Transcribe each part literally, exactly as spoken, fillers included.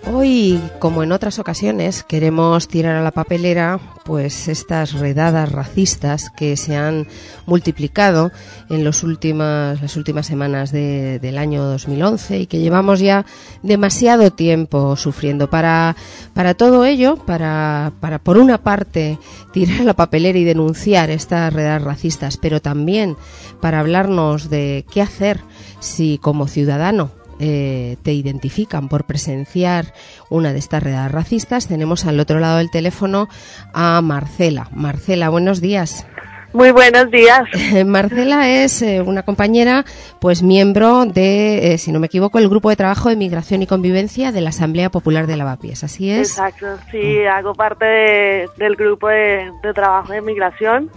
Hoy, como en otras ocasiones, queremos tirar a la papelera pues estas redadas racistas que se han multiplicado en los últimas, las últimas semanas de, del año dos mil once y que llevamos ya demasiado tiempo sufriendo. Para, para todo ello, para, para por una parte tirar a la papelera y denunciar estas redadas racistas, pero también para hablarnos de qué hacer si como ciudadano Eh, te identifican por presenciar una de estas redadas racistas, tenemos al otro lado del teléfono a Marcela. Marcela, buenos días. Muy buenos días. Marcela es eh, una compañera, pues miembro de, eh, si no me equivoco, el Grupo de Trabajo de Migración y Convivencia de la Asamblea Popular de Lavapiés, ¿así es? Exacto, sí, oh. hago parte de, del Grupo de, de Trabajo de Migración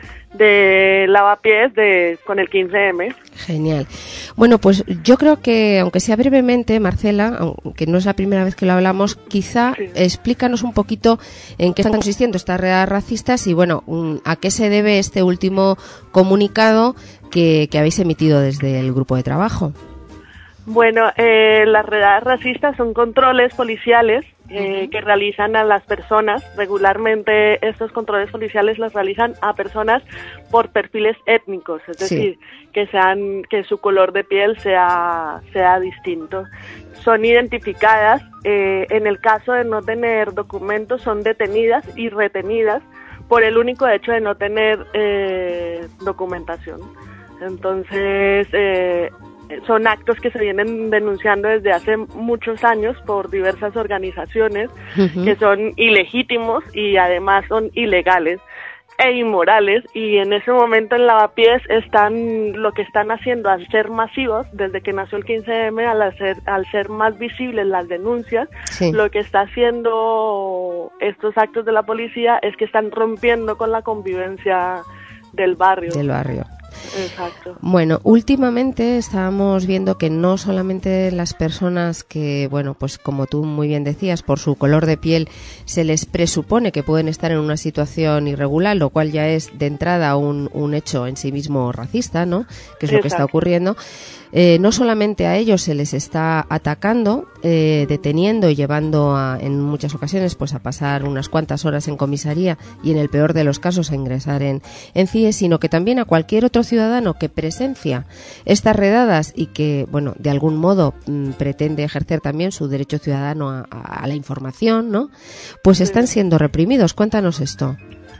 de Lavapiés de, con el quince eme. Genial. Bueno, pues yo creo que, aunque sea brevemente, Marcela, aunque no es la primera vez que lo hablamos, quizá sí. explícanos un poquito en qué están consistiendo estas redadas racistas y, bueno, a qué se debe este último comunicado que, que habéis emitido desde el grupo de trabajo. Bueno, eh, las redadas racistas son controles policiales eh, que realizan a las personas. Regularmente estos controles policiales los realizan a personas por perfiles étnicos, es decir, sí. que sean que su color de piel sea sea distinto. Son identificadas, eh, en el caso de no tener documentos, son detenidas y retenidas por el único hecho de no tener eh, documentación. Entonces, eh, son actos que se vienen denunciando desde hace muchos años por diversas organizaciones uh-huh. que son ilegítimos y además son ilegales e inmorales, y en ese momento en Lavapiés están lo que están haciendo al ser masivos desde que nació el quince eme, al hacer al ser más visibles las denuncias, sí. lo que está haciendo estos actos de la policía es que están rompiendo con la convivencia del barrio. Del barrio. Exacto. Bueno, últimamente estábamos viendo que no solamente las personas que, bueno, pues como tú muy bien decías, por su color de piel se les presupone que pueden estar en una situación irregular, lo cual ya es de entrada un, un hecho en sí mismo racista, ¿no? Que es Exacto. lo que está ocurriendo. Eh, no solamente a ellos se les está atacando, eh, deteniendo y llevando a, en muchas ocasiones pues a pasar unas cuantas horas en comisaría y en el peor de los casos a ingresar en, en C I E, sino que también a cualquier otro ciudadano que presencia estas redadas y que, bueno, de algún modo m, pretende ejercer también su derecho ciudadano a, a, a la información, ¿no? Pues sí. están siendo reprimidos. Cuéntanos esto.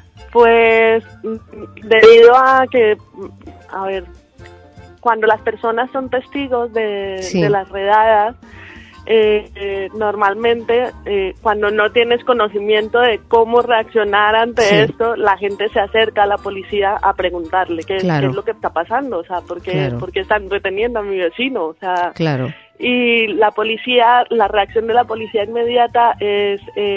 Pues debido a que, a ver, cuando las personas son testigos de, sí. de las redadas, eh, eh, normalmente eh, cuando no tienes conocimiento de cómo reaccionar ante sí. esto, la gente se acerca a la policía a preguntarle qué, claro. qué es lo que está pasando, o sea, ¿por qué, claro. ¿por qué están reteniendo a mi vecino? O sea, claro. Y la policía, la reacción de la policía inmediata es,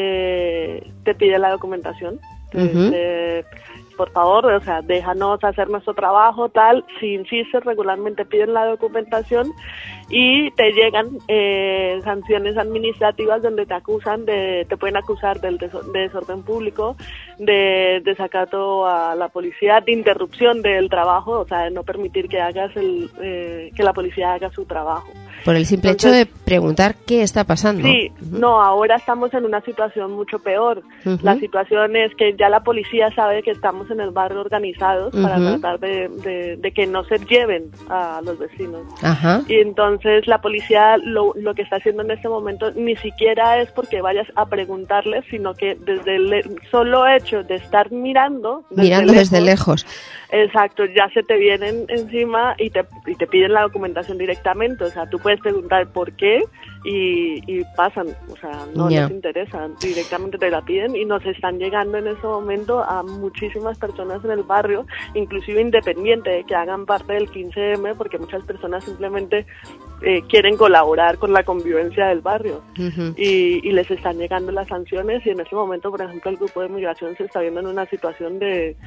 eh, te pide la documentación. Uh-huh. eh, por favor, o sea, déjanos hacer nuestro trabajo, tal. Si insistes, regularmente piden la documentación y te llegan eh, sanciones administrativas donde te acusan de, te pueden acusar del deso- de desorden público, de desacato a la policía, de interrupción del trabajo, o sea, de no permitir que hagas el, eh, que la policía haga su trabajo. Por el simple Entonces, hecho de preguntar qué está pasando. Sí, uh-huh. no, ahora estamos en una situación mucho peor. Uh-huh. La situación es que ya la policía sabe que estamos en el barrio organizados uh-huh. para tratar de, de, de que no se lleven a los vecinos. Uh-huh. Y entonces la policía lo, lo que está haciendo en este momento ni siquiera es porque vayas a preguntarles, sino que desde el solo hecho de estar mirando... Desde mirando lejos, desde lejos. Exacto, ya se te vienen encima y te, y te piden la documentación directamente. O sea, tú puedes preguntar por qué y, y pasan, o sea, no yeah. les interesa, directamente te la piden y nos están llegando en ese momento a muchísimas personas en el barrio, inclusive independiente de que hagan parte del quince eme, porque muchas personas simplemente eh, quieren colaborar con la convivencia del barrio uh-huh. y, y les están llegando las sanciones, y en ese momento, por ejemplo, el grupo de migración se está viendo en una situación de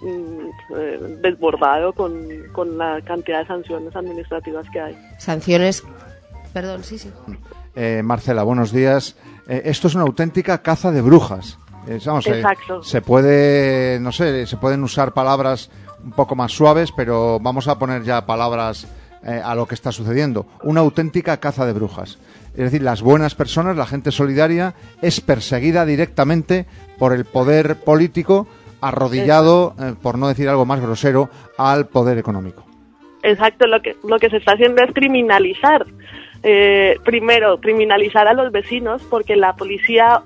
eh, desbordado con, con la cantidad de sanciones administrativas que hay. Sanciones, perdón, sí, sí. Eh, Marcela, buenos días. Eh, esto es una auténtica caza de brujas. Eh, vamos, Exacto. Eh, se puede, no sé, se pueden usar palabras un poco más suaves, pero vamos a poner ya palabras eh, a lo que está sucediendo. Una auténtica caza de brujas. Es decir, las buenas personas, la gente solidaria, es perseguida directamente por el poder político, arrodillado, eh, por no decir algo más grosero, al poder económico. Exacto, lo que lo que se está haciendo es criminalizar. Eh, primero, criminalizar a los vecinos, porque la policía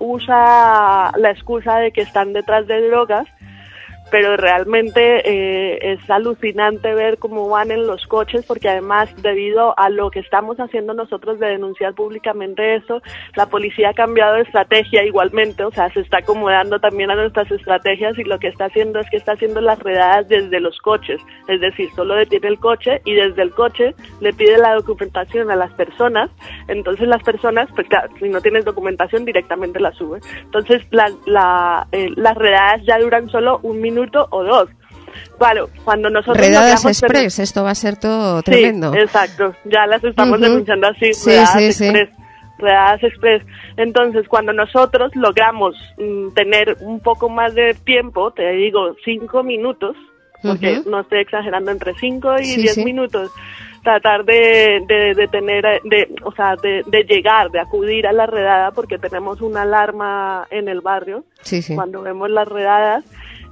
usa la excusa de que están detrás de drogas, pero realmente eh, es alucinante ver cómo van en los coches, porque además, debido a lo que estamos haciendo nosotros de denunciar públicamente eso, la policía ha cambiado de estrategia igualmente, o sea, se está acomodando también a nuestras estrategias, y lo que está haciendo es que está haciendo las redadas desde los coches, es decir, solo detiene el coche y desde el coche le pide la documentación a las personas. Entonces las personas, pues claro, si no tienes documentación directamente la sube. Entonces la, la, eh, las redadas ya duran solo un minuto o dos. Claro, cuando nosotros redadas express, tener... esto va a ser todo tremendo. Sí, exacto, ya las estamos uh-huh. denunciando así, sí, redadas sí, express. Sí. Redadas express. Entonces, cuando nosotros logramos mm, tener un poco más de tiempo, te digo cinco minutos, porque uh-huh. no estoy exagerando, entre cinco y sí, diez sí. minutos, tratar de, de, de tener, de, o sea, de, de llegar, de acudir a la redada, porque tenemos una alarma en el barrio sí, sí. cuando vemos las redadas.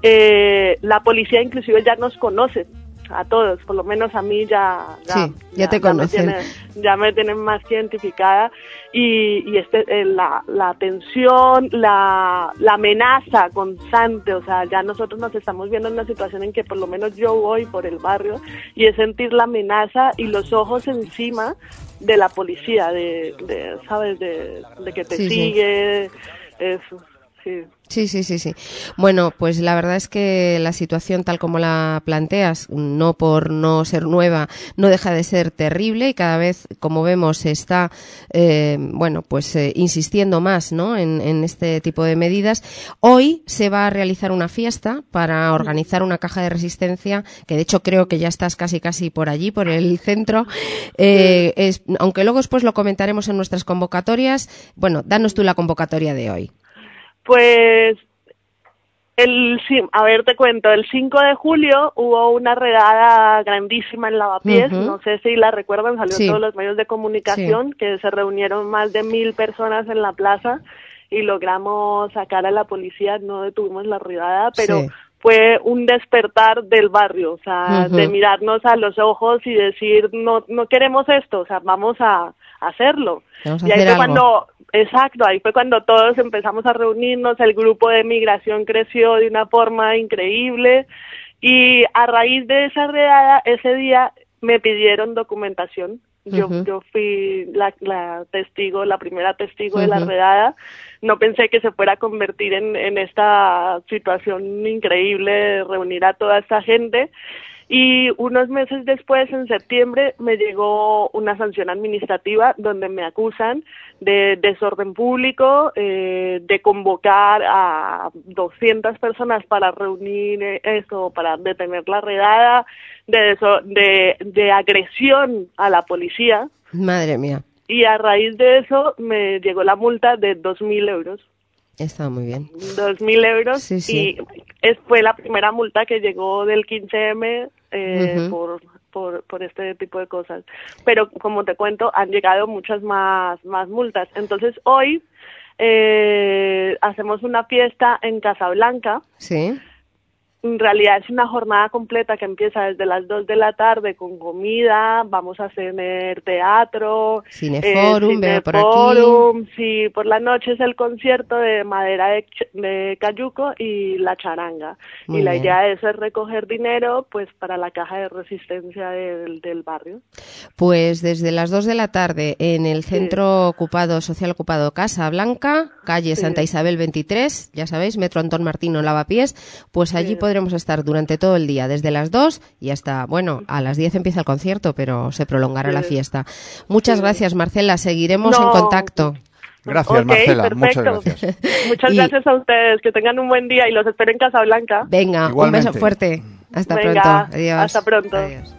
Eh, la policía inclusive ya nos conoce a todos, por lo menos a mí ya ya, sí, ya, ya te ya conocen, me tienen, ya me tienen más que identificada, y, y este eh, la, la tensión, la, la amenaza constante, o sea, ya nosotros nos estamos viendo en una situación en que por lo menos yo voy por el barrio y es sentir la amenaza y los ojos encima de la policía, de, de sabes, de, de que te sí, sigue, sí. Eso, sí. Sí, sí, sí, sí. Bueno, pues la verdad es que la situación tal como la planteas, no por no ser nueva, no deja de ser terrible, y cada vez, como vemos, se está, eh, bueno, pues eh, insistiendo más, ¿no?, en, en este tipo de medidas. Hoy se va a realizar una fiesta para organizar una caja de resistencia, que de hecho creo que ya estás casi casi por allí, por el centro. Eh, es, aunque luego después lo comentaremos en nuestras convocatorias. Bueno, danos tú la convocatoria de hoy. Pues, el, a ver, te cuento, el cinco de julio hubo una redada grandísima en Lavapiés, uh-huh. no sé si la recuerdan, salió sí. en todos los medios de comunicación, sí. que se reunieron más de mil personas en la plaza y logramos sacar a la policía, no detuvimos la redada, pero... Sí. fue un despertar del barrio, o sea, uh-huh. de mirarnos a los ojos y decir, no no queremos esto, o sea, vamos a, a hacerlo. Vamos a y ahí hacer fue algo. cuando, exacto, ahí fue cuando todos empezamos a reunirnos, el grupo de migración creció de una forma increíble, y a raíz de esa redada, ese día me pidieron documentación. Yo, uh-huh. yo fui la, la testigo, la primera testigo uh-huh. de la redada. No pensé que se fuera a convertir en, en esta situación increíble de reunir a toda esta gente. Y unos meses después, en septiembre, me llegó una sanción administrativa donde me acusan de desorden público, eh, de convocar a doscientas personas para reunir eso, para detener la redada, de, eso, de, de agresión a la policía. Madre mía. Y a raíz de eso me llegó la multa de dos mil euros. Está muy bien. Dos mil euros, sí, sí. y es, fue la primera multa que llegó del quince eme eh, uh-huh. por, por por este tipo de cosas. Pero como te cuento, han llegado muchas más más multas. Entonces hoy eh, hacemos una fiesta en Casablanca. Sí. En realidad es una jornada completa que empieza desde las dos de la tarde con comida, vamos a tener teatro, cineforum, eh, veo por aquí. Sí, por la noche es el concierto de Madera de, de Cayuco y la charanga. Muy y la bien. Idea de eso es recoger dinero pues para la caja de resistencia del, del barrio. Pues desde las dos de la tarde en el centro sí. ocupado, social ocupado Casablanca, calle sí. Santa Isabel veintitrés, ya sabéis, metro Antón Martino, Lavapiés, pues allí sí. podremos estar durante todo el día, desde las dos y hasta, bueno, a las diez empieza el concierto, pero se prolongará sí. la fiesta. Muchas sí. gracias, Marcela, seguiremos no. en contacto. Gracias, okay, Marcela, perfecto. Muchas gracias. Muchas y... gracias a ustedes, que tengan un buen día y los espero en Casablanca. Venga, igualmente. Un beso fuerte. Hasta Venga, pronto. Adiós. Hasta pronto. Adiós.